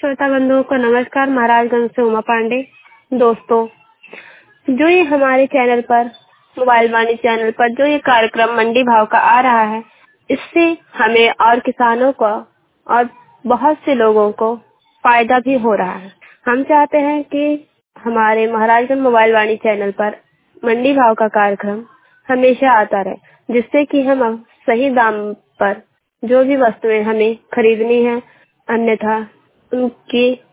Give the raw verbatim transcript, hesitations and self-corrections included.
श्रोता बंधुओं को नमस्कार। महाराजगंज से उमा पांडे। दोस्तों, जो ये हमारे चैनल पर, मोबाइल वाणी चैनल पर जो ये कार्यक्रम मंडी भाव का आ रहा है, इससे हमें और किसानों को और बहुत से लोगों को फायदा भी हो रहा है। हम चाहते हैं कि हमारे महाराजगंज मोबाइल वाणी चैनल पर मंडी भाव का कार्यक्रम हमेशा आता रहे, जिससे कि हम सही दाम पर जो भी वस्तुएं हमें खरीदनी है, अन्यथा उनकी